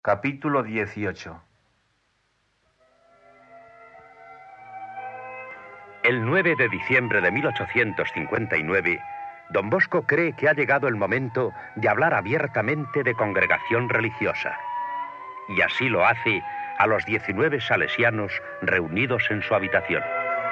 Capítulo 18. El 9 de diciembre de 1859, don Bosco cree que ha llegado el momento de hablar abiertamente de congregación religiosa. Y así lo hace a los 19 salesianos reunidos en su habitación.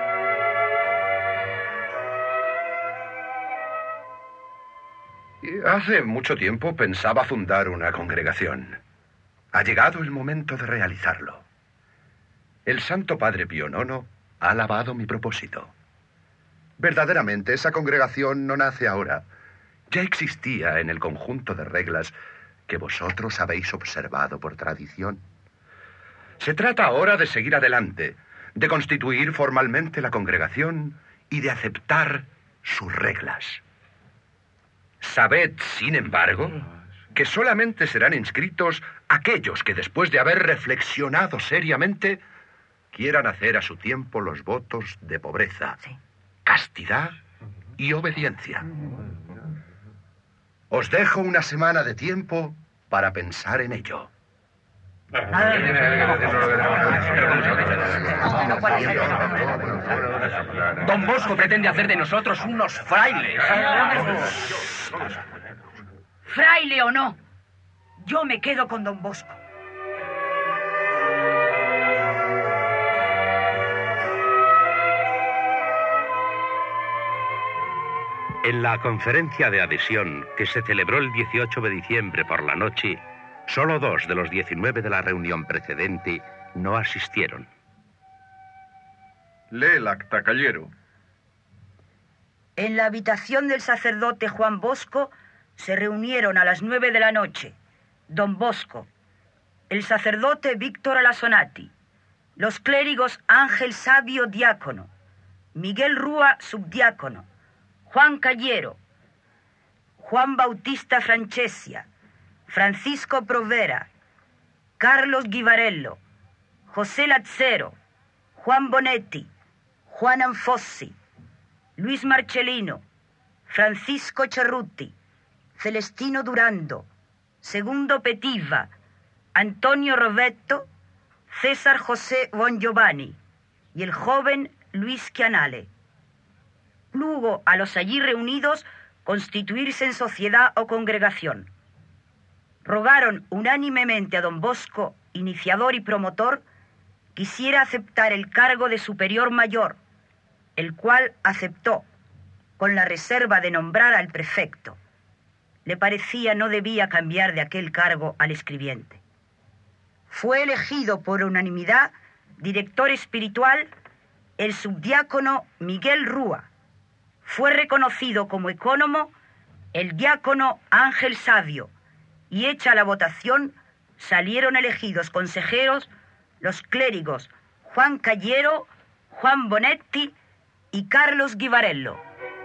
Hace mucho tiempo pensaba fundar una congregación. Ha llegado el momento de realizarlo. El Santo Padre Pío IX ha alabado mi propósito. Verdaderamente, esa congregación no nace ahora. Ya existía en el conjunto de reglas que vosotros habéis observado por tradición. Se trata ahora de seguir adelante, de constituir formalmente la congregación y de aceptar sus reglas. Sabed, sin embargo, que solamente serán inscritos aquellos que después de haber reflexionado seriamente quieran hacer a su tiempo los votos de pobreza, castidad y obediencia. Os dejo una semana de tiempo para pensar en ello. Don Bosco pretende hacer de nosotros unos frailes. Fraile o no, yo me quedo con don Bosco. En la conferencia de adhesión que se celebró el 18 de diciembre por la noche, solo 2 de los 19 de la reunión precedente no asistieron. Lee el acta, caballero. En la habitación del sacerdote Juan Bosco se reunieron a las 9 de la noche don Bosco, el sacerdote Víctor Alasonati, los clérigos Ángel Sabio, diácono, Miguel Rúa, subdiácono, Juan Callero, Juan Bautista Franchesia, Francisco Provera, Carlos Guivarello, José Lazzero, Juan Bonetti, Juan Anfossi, Luis Marcellino, Francisco Cerruti, Celestino Durando, Segundo Petiva, Antonio Rovetto, César José Bongiovanni y el joven Luis Chianale. Plugo a los allí reunidos constituirse en sociedad o congregación. Rogaron unánimemente a don Bosco, iniciador y promotor, quisiera aceptar el cargo de superior mayor, el cual aceptó, con la reserva de nombrar al prefecto. Le parecía no debía cambiar de aquel cargo al escribiente. Fue elegido por unanimidad director espiritual el subdiácono Miguel Rúa. Fue reconocido como ecónomo el diácono Ángel Sabio, y hecha la votación salieron elegidos consejeros los clérigos Juan Callero, Juan Bonetti y Carlos Guivarello.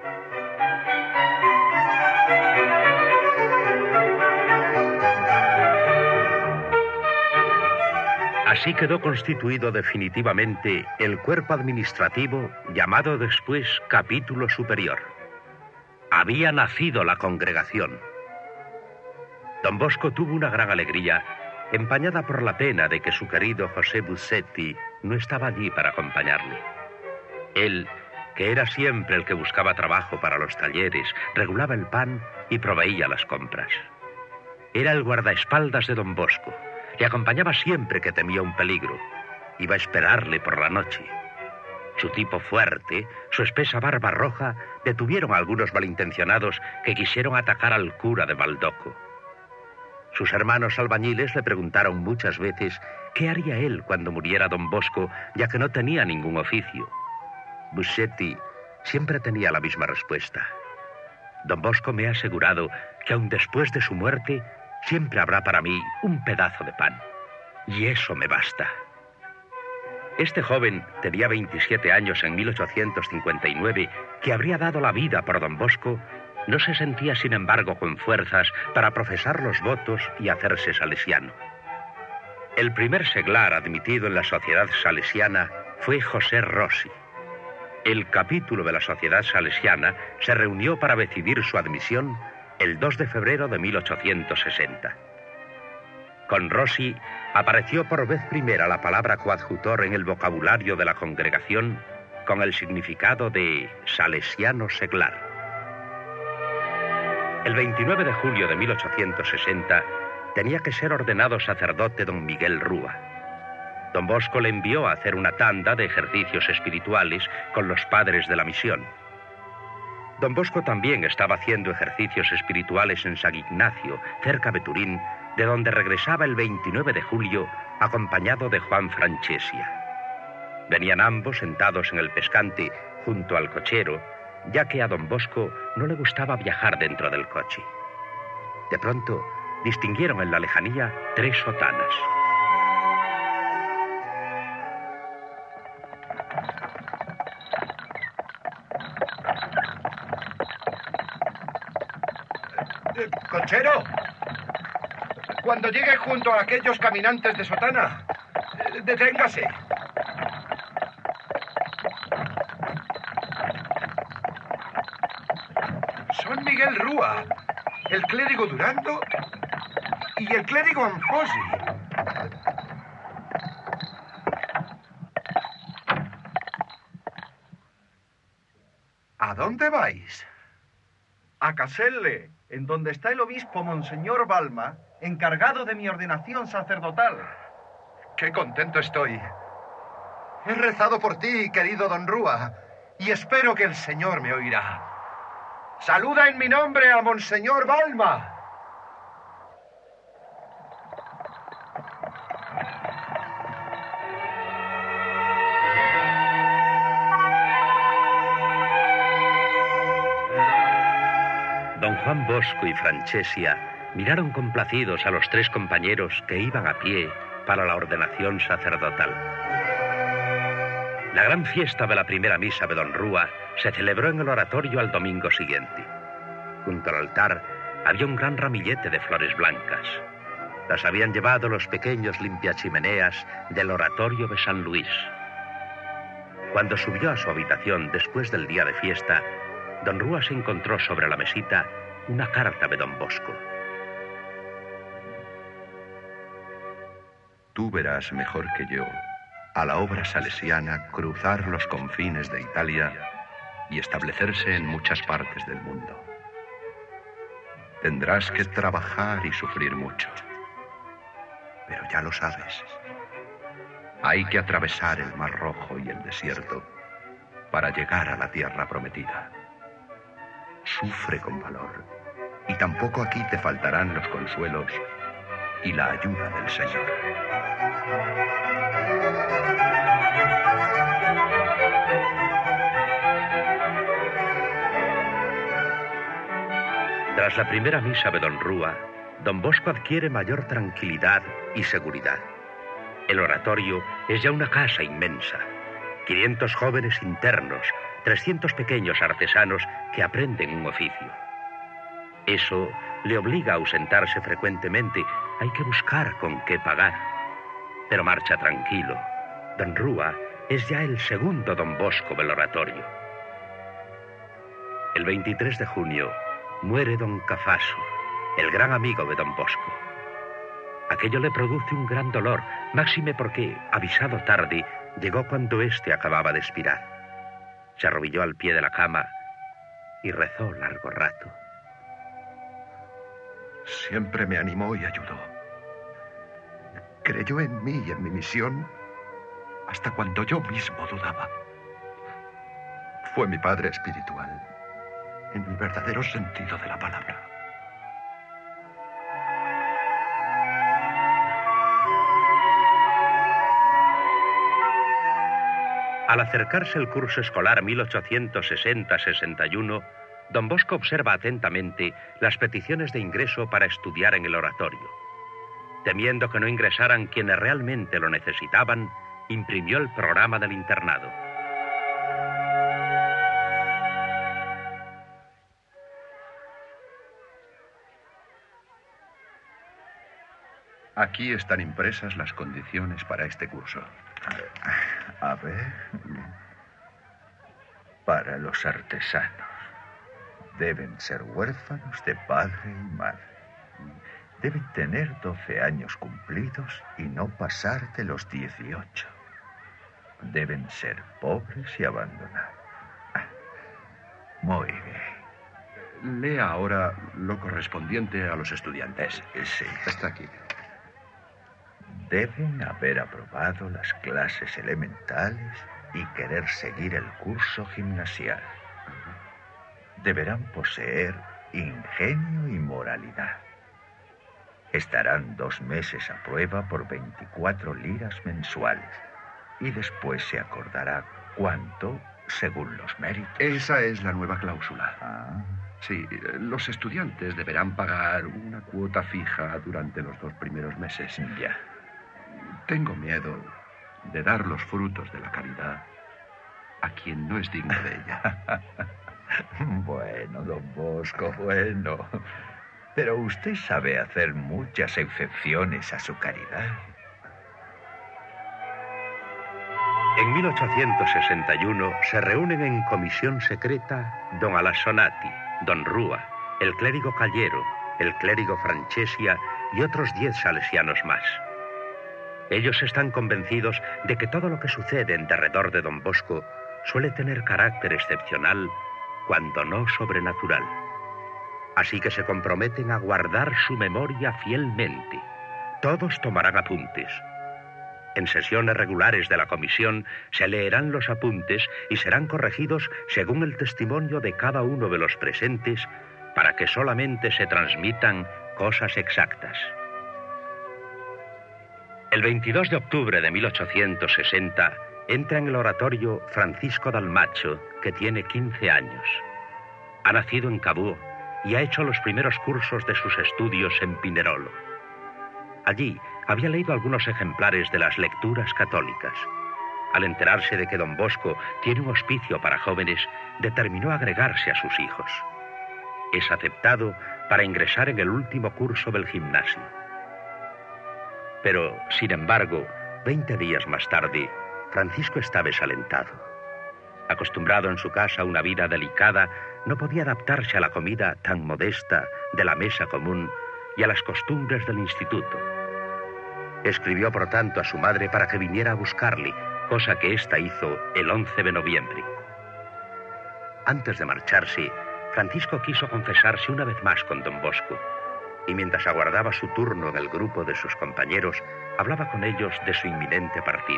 Así quedó constituido definitivamente el cuerpo administrativo llamado después Capítulo Superior. Había nacido la congregación. Don Bosco tuvo una gran alegría, empañada por la pena de que su querido José Bussetti no estaba allí para acompañarle. Él, que era siempre el que buscaba trabajo para los talleres, regulaba el pan y proveía las compras. Era el guardaespaldas de don Bosco. Le acompañaba siempre que temía un peligro. Iba a esperarle por la noche. Su tipo fuerte, su espesa barba roja, detuvieron a algunos malintencionados que quisieron atacar al cura de Baldoco. Sus hermanos albañiles le preguntaron muchas veces qué haría él cuando muriera don Bosco, ya que no tenía ningún oficio. Bussetti siempre tenía la misma respuesta. Don Bosco me ha asegurado que aun después de su muerte siempre habrá para mí un pedazo de pan. Y eso me basta. Este joven tenía 27 años en 1859, que habría dado la vida por don Bosco, no se sentía, sin embargo, con fuerzas para profesar los votos y hacerse salesiano. El primer seglar admitido en la sociedad salesiana fue José Rossi. El capítulo de la sociedad salesiana se reunió para decidir su admisión el 2 de febrero de 1860. Con Rossi apareció por vez primera la palabra coadjutor en el vocabulario de la congregación con el significado de salesiano seglar. El 29 de julio de 1860 tenía que ser ordenado sacerdote don Miguel Rúa. Don Bosco le envió a hacer una tanda de ejercicios espirituales con los padres de la misión. Don Bosco también estaba haciendo ejercicios espirituales en San Ignacio, cerca de Turín, de donde regresaba el 29 de julio acompañado de Juan Franchesia. Venían ambos sentados en el pescante junto al cochero, ya que a don Bosco no le gustaba viajar dentro del coche. De pronto distinguieron en la lejanía 3 sotanas. ¡Cochero! Cuando llegue junto a aquellos caminantes de sotana, deténgase. Son Miguel Rúa, el clérigo Durando y el clérigo Anfosi. ¿A dónde vais? A Caselle, en donde está el obispo Monseñor Balma, encargado de mi ordenación sacerdotal. ¡Qué contento estoy! He rezado por ti, querido don Rúa, y espero que el Señor me oirá. ¡Saluda en mi nombre a Monseñor Balma! Don Juan Bosco y Franchesia miraron complacidos a los 3 compañeros que iban a pie para la ordenación sacerdotal. La gran fiesta de la primera misa de don Rúa se celebró en el oratorio al domingo siguiente. Junto al altar había un gran ramillete de flores blancas. Las habían llevado los pequeños limpiachimeneas del oratorio de San Luis. Cuando subió a su habitación después del día de fiesta, don Rúa se encontró sobre la mesita una carta de don Bosco. Tú verás mejor que yo a la obra salesiana cruzar los confines de Italia y establecerse en muchas partes del mundo. Tendrás que trabajar y sufrir mucho. Pero ya lo sabes. Hay que atravesar el Mar Rojo y el desierto para llegar a la tierra prometida. Sufre con valor, y tampoco aquí te faltarán los consuelos y la ayuda del Señor. Tras la primera misa de don Rúa, don Bosco adquiere mayor tranquilidad y seguridad. El oratorio es ya una casa inmensa. 500 jóvenes internos, 300 pequeños artesanos que aprenden un oficio. Eso le obliga a ausentarse frecuentemente. Hay que buscar con qué pagar. Pero marcha tranquilo. Don Rúa es ya el segundo don Bosco del oratorio. El 23 de junio muere don Cafaso, el gran amigo de don Bosco. Aquello le produce un gran dolor, máxime porque, avisado tarde, llegó cuando éste acababa de expirar. Se arrodilló al pie de la cama y rezó largo rato. Siempre me animó y ayudó. Creyó en mí y en mi misión hasta cuando yo mismo dudaba. Fue mi padre espiritual, en el verdadero sentido de la palabra. Al acercarse el curso escolar 1860-61, don Bosco observa atentamente las peticiones de ingreso para estudiar en el oratorio. Temiendo que no ingresaran quienes realmente lo necesitaban, imprimió el programa del internado. Aquí están impresas las condiciones para este curso. A ver. Para los artesanos. Deben ser huérfanos de padre y madre. Deben tener 12 años cumplidos y no pasar de los 18. Deben ser pobres y abandonados. Muy bien. Lea ahora lo correspondiente a los estudiantes. Sí. Está aquí. Deben haber aprobado las clases elementales y querer seguir el curso gimnasial. Deberán poseer ingenio y moralidad. Estarán 2 meses a prueba por 24 liras mensuales y después se acordará cuánto según los méritos. Esa es la nueva cláusula. Ah, Sí, los estudiantes deberán pagar una cuota fija durante los 2 primeros meses. ya. Tengo miedo de dar los frutos de la caridad a quien no es digno de ella. Bueno, don Bosco, bueno. Pero usted sabe hacer muchas excepciones a su caridad. En 1861 se reúnen en comisión secreta don Alassonati, don Rúa, el clérigo Callero, el clérigo Franchesia y otros 10 salesianos más. Ellos están convencidos de que todo lo que sucede en derredor de don Bosco suele tener carácter excepcional, cuando no sobrenatural. Así que se comprometen a guardar su memoria fielmente. Todos tomarán apuntes. En sesiones regulares de la comisión se leerán los apuntes y serán corregidos según el testimonio de cada uno de los presentes, para que solamente se transmitan cosas exactas. El 22 de octubre de 1860 entra en el oratorio Francisco Dalmacho, que tiene 15 años. Ha nacido en Cabú y ha hecho los primeros cursos de sus estudios en Pinerolo. Allí había leído algunos ejemplares de las lecturas católicas. Al enterarse de que don Bosco tiene un hospicio para jóvenes, determinó agregarse a sus hijos. Es aceptado para ingresar en el último curso del gimnasio. Pero, sin embargo, 20 días más tarde, Francisco está desalentado. Acostumbrado en su casa a una vida delicada, no podía adaptarse a la comida tan modesta de la mesa común y a las costumbres del instituto. Escribió, por tanto, a su madre para que viniera a buscarle, cosa que ésta hizo el 11 de noviembre. Antes de marcharse, Francisco quiso confesarse una vez más con don Bosco, y mientras aguardaba su turno en el grupo de sus compañeros, hablaba con ellos de su inminente partida.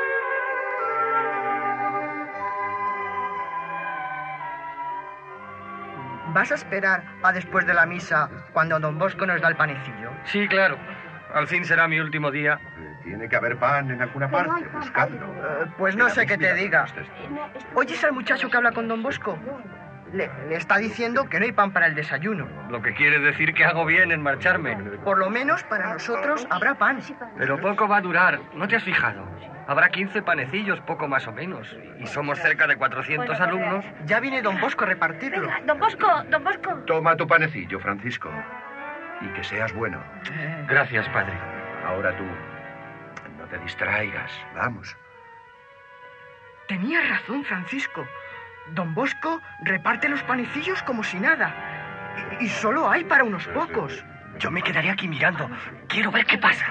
¿Vas a esperar a después de la misa, cuando don Bosco nos da el panecillo? Sí, claro. Al fin será mi último día. Tiene que haber pan en alguna parte. Buscadlo. Pues no sé qué te diga. ¿Oyes al muchacho que habla con don Bosco? Le está diciendo que no hay pan para el desayuno. Lo que quiere decir que hago bien en marcharme. Por lo menos para nosotros habrá pan. Pero poco va a durar, ¿no te has fijado? Habrá 15 panecillos, poco más o menos. Y somos cerca de 400 alumnos. Ya viene don Bosco a repartirlo. Venga, don Bosco. Toma tu panecillo, Francisco. Y que seas bueno. Gracias, padre. Ahora tú, no te distraigas. Vamos. Tenía razón, Francisco. Don Bosco reparte los panecillos como si nada. Y solo hay para unos pocos. Yo me quedaré aquí mirando. Quiero ver qué pasa.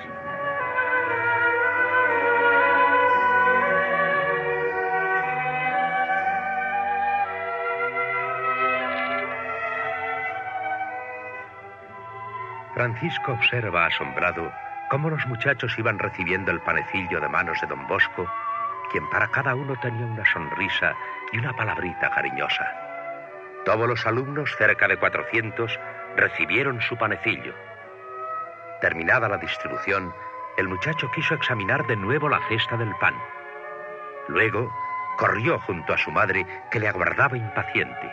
Francisco observa asombrado cómo los muchachos iban recibiendo el panecillo de manos de don Bosco, quien para cada uno tenía una sonrisa y una palabrita cariñosa. Todos los alumnos, cerca de 400, recibieron su panecillo. Terminada la distribución, el muchacho quiso examinar de nuevo la cesta del pan. Luego, corrió junto a su madre, que le aguardaba impaciente.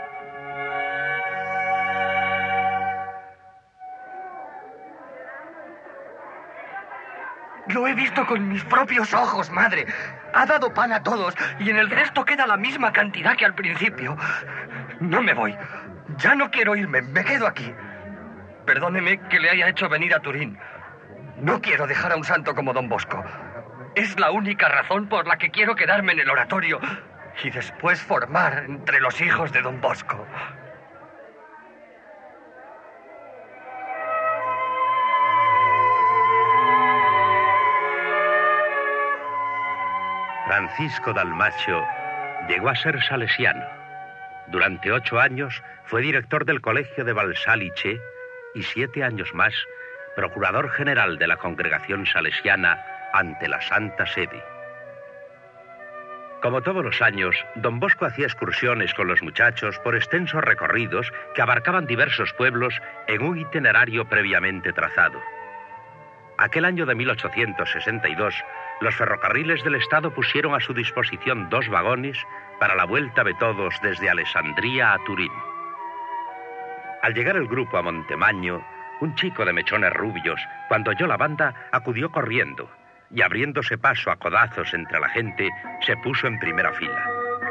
Lo he visto con mis propios ojos, madre. Ha dado pan a todos y en el resto queda la misma cantidad que al principio. No me voy. Ya no quiero irme. Me quedo aquí. Perdóneme que le haya hecho venir a Turín. No quiero dejar a un santo como don Bosco. Es la única razón por la que quiero quedarme en el oratorio y después formar entre los hijos de don Bosco. Francisco Dalmacio llegó a ser salesiano. Durante 8 años fue director del colegio de Valsalice y 7 años más procurador general de la congregación salesiana ante la Santa Sede. Como todos los años, don Bosco hacía excursiones con los muchachos por extensos recorridos que abarcaban diversos pueblos en un itinerario previamente trazado. Aquel año de 1862, los ferrocarriles del Estado pusieron a su disposición 2 vagones para la vuelta de todos desde Alessandría a Turín. Al llegar el grupo a Montemaño, un chico de mechones rubios, cuando oyó la banda, acudió corriendo y, abriéndose paso a codazos entre la gente, se puso en primera fila.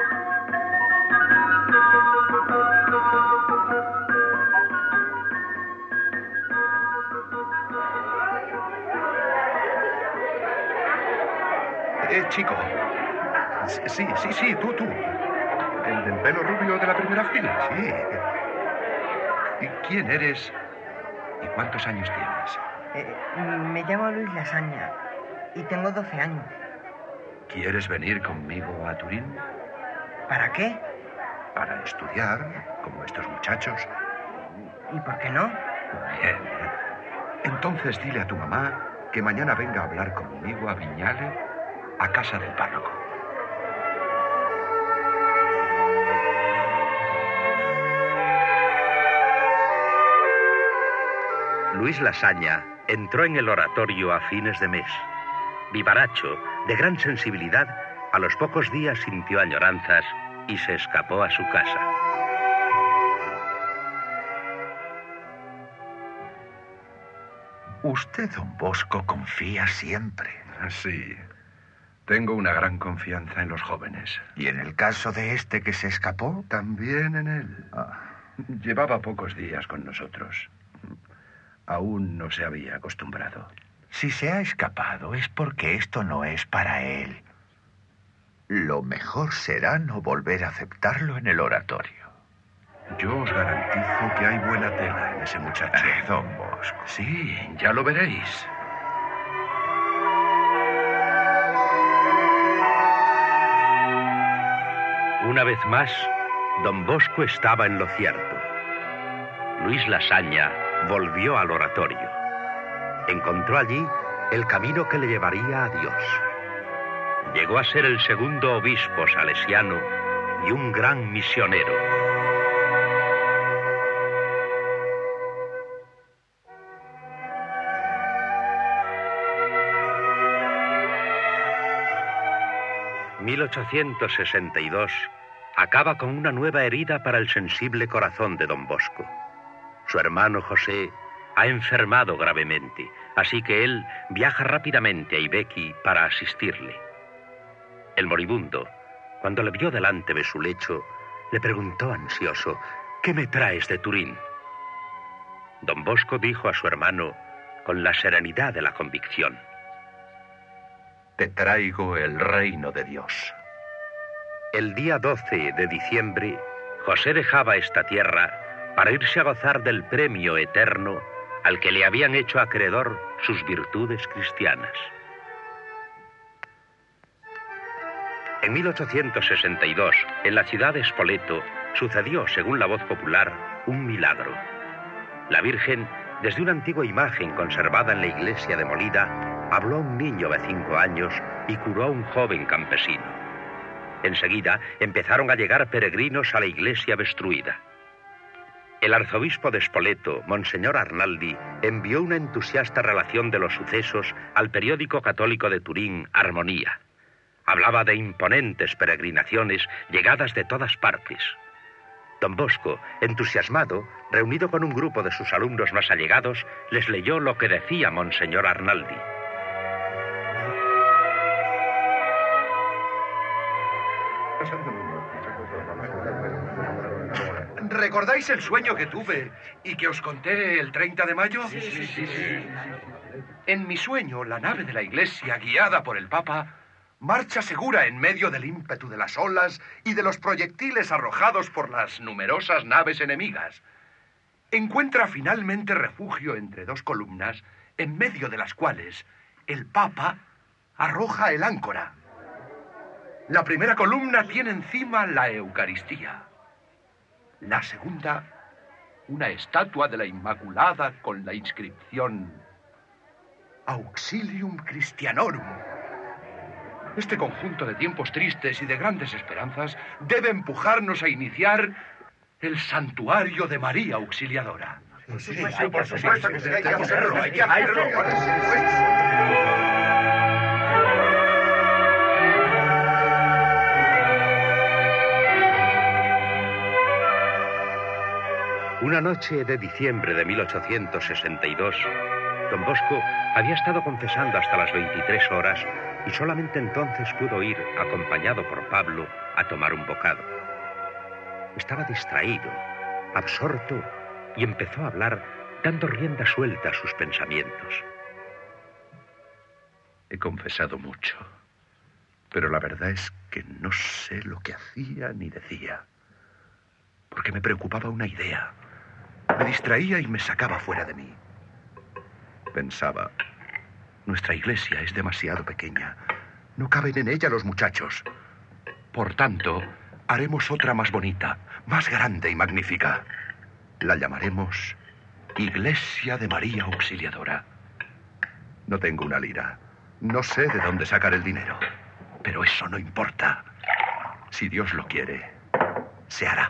Chico. Sí, tú. El del pelo rubio de la primera fila. Sí. ¿Y quién eres? ¿Y cuántos años tienes? Me llamo Luis Lasaña y tengo 12 años. ¿Quieres venir conmigo a Turín? ¿Para qué? Para estudiar, como estos muchachos. ¿Y por qué no? Bien. Entonces dile a tu mamá que mañana venga a hablar conmigo a Viñale, a casa del párroco. Luis Lasaña entró en el oratorio a fines de mes. Vivaracho, de gran sensibilidad, a los pocos días sintió añoranzas y se escapó a su casa. Usted, don Bosco, confía siempre. Sí. Tengo una gran confianza en los jóvenes. ¿Y en el caso de este que se escapó? También en él. Llevaba pocos días con nosotros. Aún no se había acostumbrado. Si se ha escapado es porque esto no es para él. Lo mejor será no volver a aceptarlo en el oratorio. Yo os garantizo que hay buena tela en ese muchacho. Don Bosco. Sí, ya lo veréis. Una vez más, don Bosco estaba en lo cierto. Luis Lasaña volvió al oratorio. Encontró allí el camino que le llevaría a Dios. Llegó a ser el segundo obispo salesiano y un gran misionero. ...1862... acaba con una nueva herida para el sensible corazón de don Bosco. Su hermano José ha enfermado gravemente, así que él viaja rápidamente a Ibequi para asistirle. El moribundo, cuando le vio delante de su lecho, le preguntó ansioso: ¿qué me traes de Turín? Don Bosco dijo a su hermano con la serenidad de la convicción: te traigo el reino de Dios. El día 12 de diciembre, José dejaba esta tierra para irse a gozar del premio eterno al que le habían hecho acreedor sus virtudes cristianas. En 1862, en la ciudad de Spoleto, sucedió, según la voz popular, un milagro. La Virgen, desde una antigua imagen conservada en la iglesia de Molida, habló a un niño de 5 años y curó a un joven campesino. Enseguida empezaron a llegar peregrinos a la iglesia destruida. El arzobispo de Spoleto, Monseñor Arnaldi, envió una entusiasta relación de los sucesos al periódico católico de Turín, Armonía. Hablaba de imponentes peregrinaciones llegadas de todas partes. Don Bosco, entusiasmado, reunido con un grupo de sus alumnos más allegados, les leyó lo que decía Monseñor Arnaldi. ¿Recordáis el sueño que tuve y que os conté el 30 de mayo? Sí. En mi sueño, la nave de la iglesia, guiada por el Papa, marcha segura en medio del ímpetu de las olas y de los proyectiles arrojados por las numerosas naves enemigas. Encuentra finalmente refugio entre 2 columnas, en medio de las cuales el Papa arroja el áncora. La primera columna tiene encima la Eucaristía. La segunda, una estatua de la Inmaculada con la inscripción Auxilium Christianorum. Este conjunto de tiempos tristes y de grandes esperanzas debe empujarnos a iniciar el santuario de María Auxiliadora. Por supuesto que sí, hay que hacerlo, hay que hacerlo. Una noche de diciembre de 1862, don Bosco había estado confesando hasta las 23 horas y solamente entonces pudo ir, acompañado por Pablo, a tomar un bocado. Estaba distraído, absorto, y empezó a hablar dando rienda suelta a sus pensamientos. He confesado mucho, pero la verdad es que no sé lo que hacía ni decía, porque me preocupaba una idea. Me distraía y me sacaba fuera de mí. Pensaba, nuestra iglesia es demasiado pequeña. No caben en ella los muchachos. Por tanto, haremos otra más bonita, más grande y magnífica. La llamaremos Iglesia de María Auxiliadora. No tengo una lira. No sé de dónde sacar el dinero. Pero eso no importa. Si Dios lo quiere, se hará.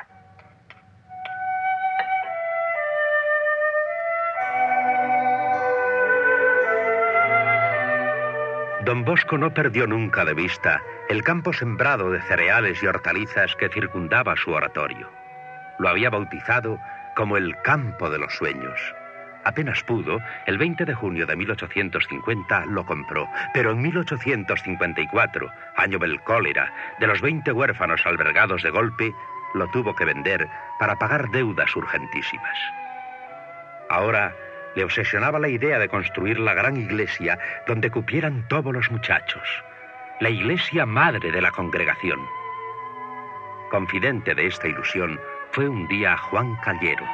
Don Bosco no perdió nunca de vista el campo sembrado de cereales y hortalizas que circundaba su oratorio. Lo había bautizado como el Campo de los Sueños. Apenas pudo, el 20 de junio de 1850 lo compró, pero en 1854, año del cólera, de los 20 huérfanos albergados de golpe, lo tuvo que vender para pagar deudas urgentísimas. Ahora le obsesionaba la idea de construir la gran iglesia donde cupieran todos los muchachos, la iglesia madre de la congregación. Confidente de esta ilusión, fue un día Juan Callero.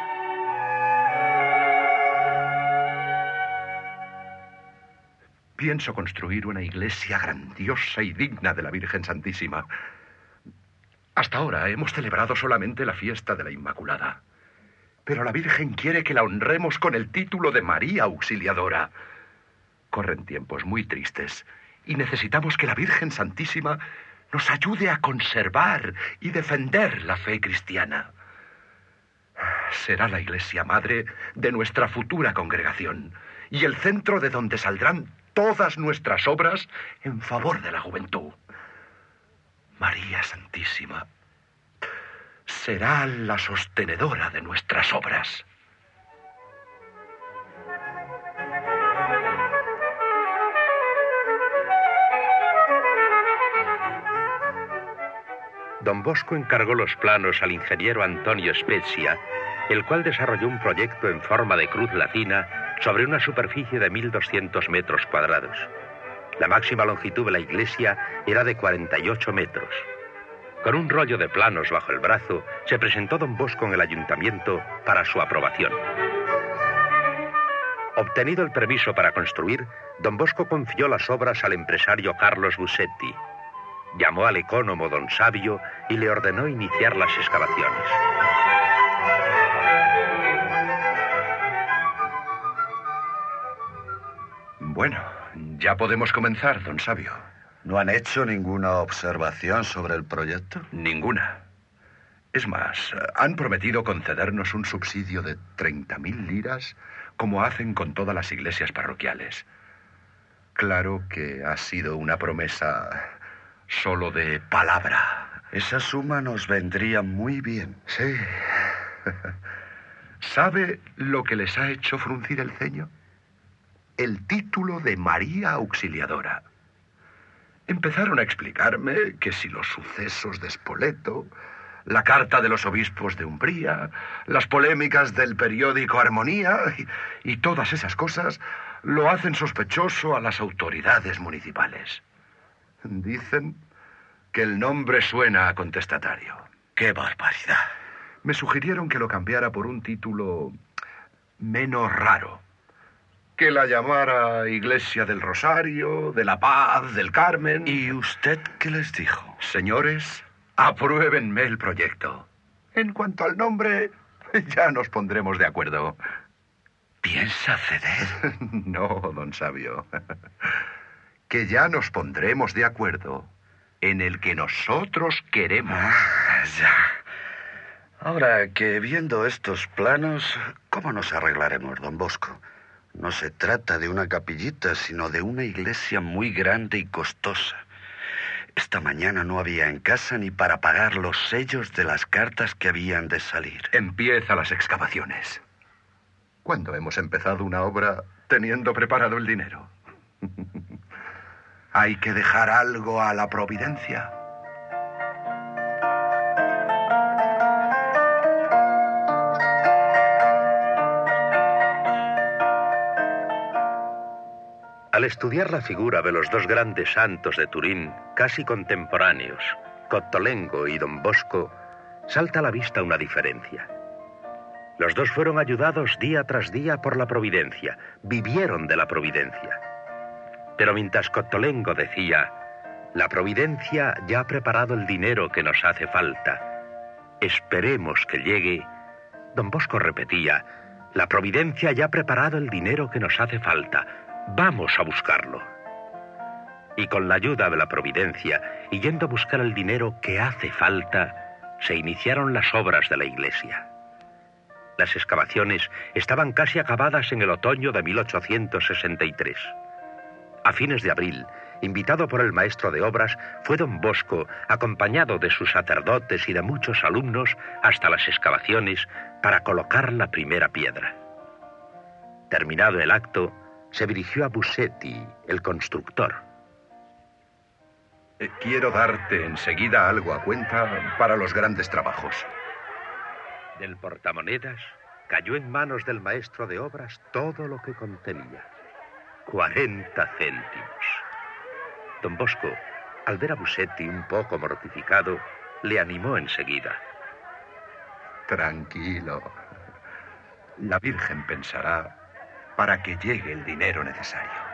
Pienso construir una iglesia grandiosa y digna de la Virgen Santísima. Hasta ahora hemos celebrado solamente la fiesta de la Inmaculada. Pero la Virgen quiere que la honremos con el título de María Auxiliadora. Corren tiempos muy tristes y necesitamos que la Virgen Santísima nos ayude a conservar y defender la fe cristiana. Será la iglesia madre de nuestra futura congregación y el centro de donde saldrán todas nuestras obras en favor de la juventud. María Santísima será la sostenedora de nuestras obras. Don Bosco encargó los planos al ingeniero Antonio Spezia, el cual desarrolló un proyecto en forma de cruz latina sobre una superficie de 1.200 metros cuadrados. La máxima longitud de la iglesia era de 48 metros. Con un rollo de planos bajo el brazo, se presentó don Bosco en el ayuntamiento para su aprobación. Obtenido el permiso para construir, don Bosco confió las obras al empresario Carlos Busetti. Llamó al ecónomo don Sabio y le ordenó iniciar las excavaciones. Bueno, ya podemos comenzar, don Sabio. ¿No han hecho ninguna observación sobre el proyecto? Ninguna. Es más, han prometido concedernos un subsidio de 30.000 liras, como hacen con todas las iglesias parroquiales. Claro que ha sido una promesa solo de palabra. Esa suma nos vendría muy bien. Sí. ¿Sabe lo que les ha hecho fruncir el ceño? El título de María Auxiliadora. Empezaron a explicarme que si los sucesos de Spoleto, la carta de los obispos de Umbría, las polémicas del periódico Armonía y todas esas cosas lo hacen sospechoso a las autoridades municipales. Dicen que el nombre suena a contestatario. ¡Qué barbaridad! Me sugirieron que lo cambiara por un título menos raro. Que la llamara Iglesia del Rosario, de la Paz, del Carmen. ¿Y usted qué les dijo? Señores, apruébenme el proyecto. En cuanto al nombre, ya nos pondremos de acuerdo. ¿Piensa ceder? No, don Sabio. Que ya nos pondremos de acuerdo en el que nosotros queremos. Ya. Ahora que viendo estos planos, ¿cómo nos arreglaremos, don Bosco? No se trata de una capillita, sino de una iglesia muy grande y costosa. Esta mañana no había en casa ni para pagar los sellos de las cartas que habían de salir. Empieza las excavaciones. ¿Cuándo hemos empezado una obra teniendo preparado el dinero? Hay que dejar algo a la providencia. Al estudiar la figura de los dos grandes santos de Turín, casi contemporáneos, Cottolengo y Don Bosco, salta a la vista una diferencia. Los dos fueron ayudados día tras día por la providencia, vivieron de la providencia. Pero mientras Cottolengo decía, la providencia ya ha preparado el dinero que nos hace falta, esperemos que llegue, Don Bosco repetía, la providencia ya ha preparado el dinero que nos hace falta, vamos a buscarlo. Y con la ayuda de la providencia, y yendo a buscar el dinero que hace falta, se iniciaron las obras de la iglesia. Las excavaciones estaban casi acabadas en el otoño de 1863. A fines de abril, invitado por el maestro de obras, fue Don Bosco, acompañado de sus sacerdotes y de muchos alumnos, hasta las excavaciones para colocar la primera piedra. Terminado el acto, se dirigió a Busetti, el constructor. Quiero darte enseguida algo a cuenta para los grandes trabajos. Del portamonedas cayó en manos del maestro de obras todo lo que contenía. 40 céntimos. Don Bosco, al ver a Busetti un poco mortificado, le animó enseguida. Tranquilo. La Virgen pensará para que llegue el dinero necesario.